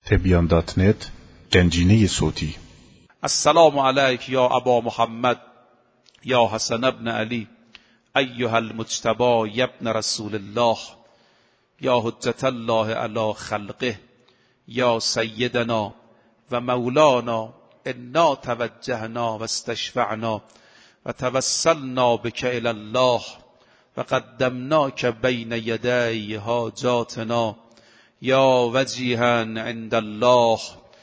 تبیان.net گنجینه صوتی. السلام علیک یا ابا محمد یا حسن ابن علی ایها المجتبی یا ابن رسول الله یا حجت الله علی خلقه یا سیدنا و مولانا انا توجهنا و استشفعنا و توسلنا بک الی الله و قدمناک بین یدی حاجاتنا یا وجیها عند الله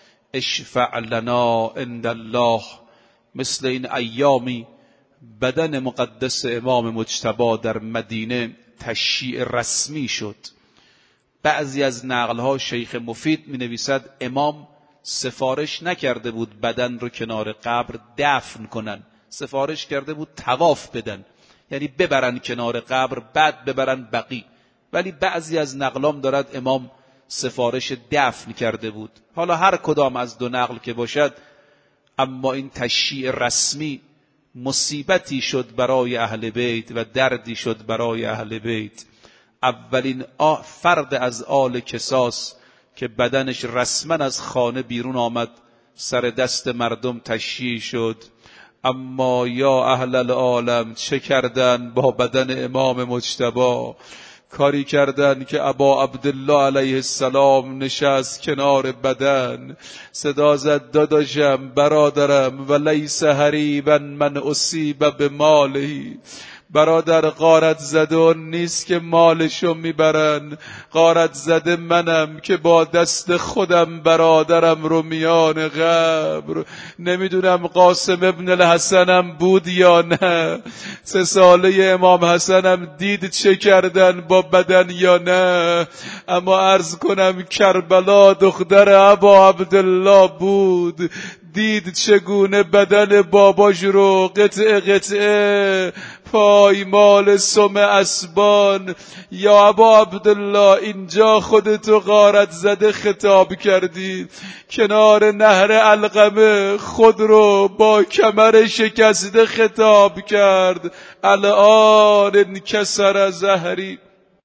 اشفع لنا عند الله. مثل این ایامی بدن مقدس امام مجتبی در مدینه تشییع رسمی شد. بعضی از نقلها شیخ مفید می نویسد امام سفارش نکرده بود بدن رو کنار قبر دفن کنن، سفارش کرده بود طواف بدن، یعنی ببرن کنار قبر بعد ببرن بقی. ولی بعضی از نقلام دارد امام سفارش دفن کرده بود. حالا هر کدام از دو نقل که باشد، اما این تشییع رسمی مصیبتی شد برای اهل بیت و دردی شد برای اهل بیت. اولین فرد از آل کساس که بدنش رسما از خانه بیرون آمد سر دست مردم تشییع شد. اما یا اهل العالم چه کردن با بدن امام مجتبی؟ کاری کردن که ابا عبدالله علیه السلام نشست کنار بدن، صدا زد داداشم برادرم و لیس حریبا من اصیب بمالی. برادر غارت زده نیست که مالشو میبرن، غارت زده منم که با دست خودم برادرم رو میان قبر. نمیدونم قاسم ابن الحسنم بود یا نه، 3 ساله امام حسنم دید چه کردن با بدن یا نه. اما عرض کنم کربلا دختر ابا عبدالله بود، دید چگونه بدن باباش رو قطعه قطعه پایمال سم اسبان. یا ابا عبدالله اینجا خودتو غارت زده خطاب کردی، کنار نهر علقمه خود رو با کمر شکسته خطاب کرد. الان انکسر ظهری.